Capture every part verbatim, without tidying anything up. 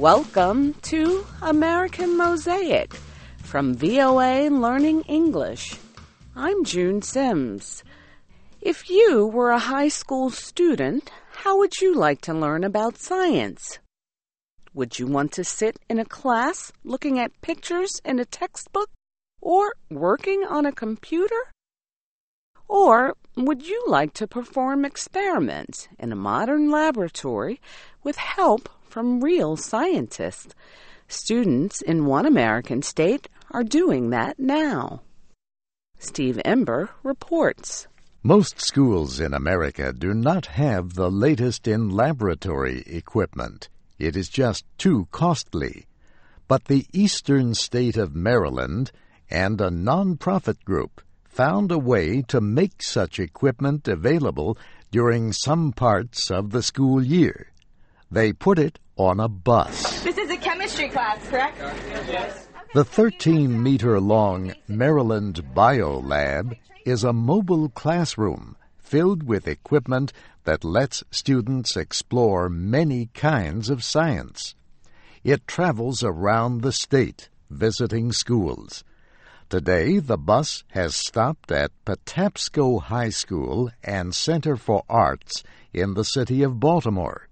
Welcome to American Mosaic from V O A Learning English. I'm June Sims. If you were a high school student, how would you like to learn about science? Would you want to sit in a class looking at pictures in a textbook or working on a computer? Or would you like to perform experiments in a modern laboratory with help from real scientists? Students in one American state are doing that now. Steve Ember reports. Most schools in America do not have the latest in laboratory equipment. It is just too costly. But the eastern state of Maryland and a non-profit group found a way to make such equipment available during some parts of the school year. They put it on a bus. This is a chemistry class, correct? Yes. The thirteen-meter-long Maryland Biolab is a mobile classroom filled with equipment that lets students explore many kinds of science. It travels around the state, visiting schools. Today, the bus has stopped at Patapsco High School and Center for Arts in the city of Baltimore.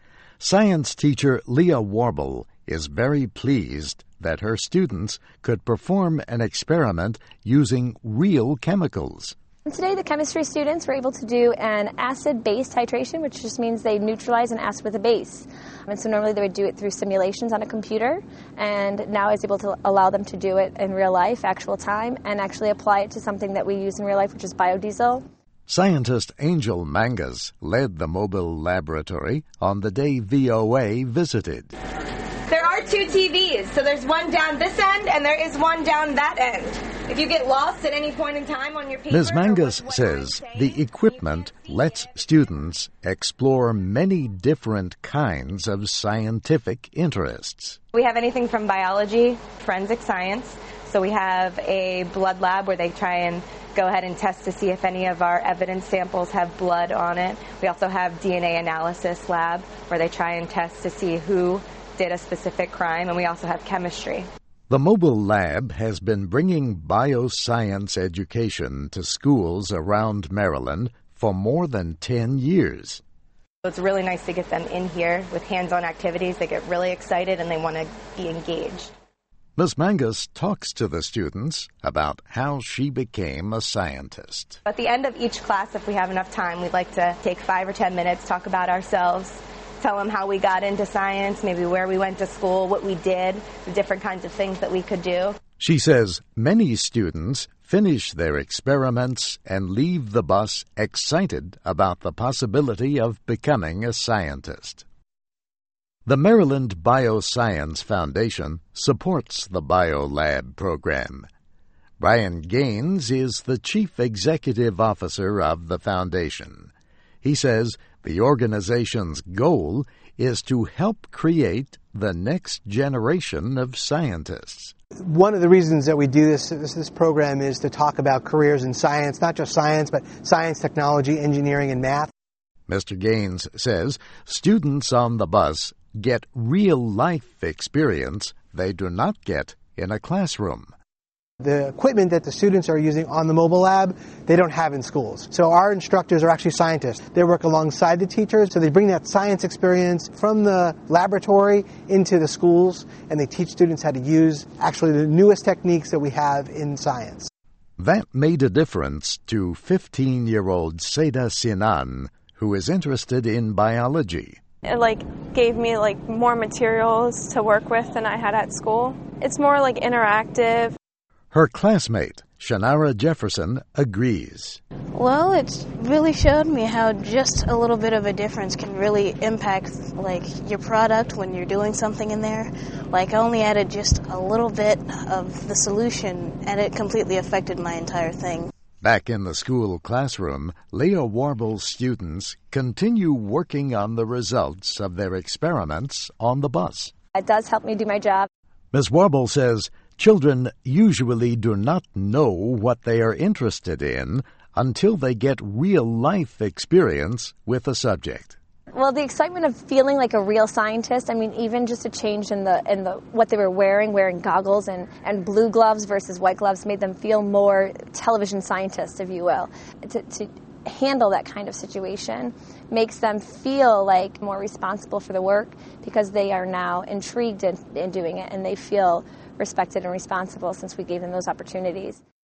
Science teacher Leah Warble is very pleased that her students could perform an experiment using real chemicals. Today, the chemistry students were able to do an acid-base titration, which just means they neutralize an acid with a base. And so normally they would do it through simulations on a computer, and now it's able to allow them to do it in real life, actual time, and actually apply it to something that we use in real life, which is biodiesel. Scientist Angel Mangas led the mobile laboratory on the day V O A visited. There are two T Vs, so there's one down this end and there is one down that end. If you get lost at any point in time on your paper... Miz Mangas says the equipment lets students explore many different kinds of scientific interests. We have anything from biology, forensic science. So we have a blood lab where they try and go ahead and test to see if any of our evidence samples have blood on it. We also have D N A analysis lab where they try and test to see who did a specific crime, and we also have chemistry. The mobile lab has been bringing bioscience education to schools around Maryland for more than ten years. It's really nice to get them in here with hands-on activities. They get really excited and they want to be engaged. Miz Mangas talks to the students about how she became a scientist. At the end of each class, if we have enough time, we'd like to take five or ten minutes, talk about ourselves, tell them how we got into science, maybe where we went to school, what we did, the different kinds of things that we could do. She says many students finish their experiments and leave the bus excited about the possibility of becoming a scientist. The Maryland Bioscience Foundation supports the BioLab program. Brian Gaines is the Chief Executive Officer of the foundation. He says the organization's goal is to help create the next generation of scientists. One of the reasons that we do this, this, this program is to talk about careers in science, not just science, but science, technology, engineering, and math. Mister Gaines says students on the bus get real-life experience they do not get in a classroom. The equipment that the students are using on the mobile lab, they don't have in schools. So our instructors are actually scientists. They work alongside the teachers, so they bring that science experience from the laboratory into the schools, and they teach students how to use actually the newest techniques that we have in science. That made a difference to fifteen-year-old Seda Sinan, who is interested in biology. It like gave me like more materials to work with than I had at school. It's more like interactive. Her classmate, Shanara Jefferson, agrees. Well, it's really showed me how just a little bit of a difference can really impact like your product when you're doing something in there. Like I only added just a little bit of the solution and it completely affected my entire thing. Back in the school classroom, Leah Warble's students continue working on the results of their experiments on the bus. It does help me do my job. Miz Warble says children usually do not know what they are interested in until they get real-life experience with a subject. Well, the excitement of feeling like a real scientist, I mean, even just a change in the in the what they were wearing, wearing goggles and, and blue gloves versus white gloves made them feel more television scientists, if you will. To, to handle that kind of situation makes them feel like more responsible for the work because they are now intrigued in, in doing it and they feel respected and responsible since we gave them those opportunities.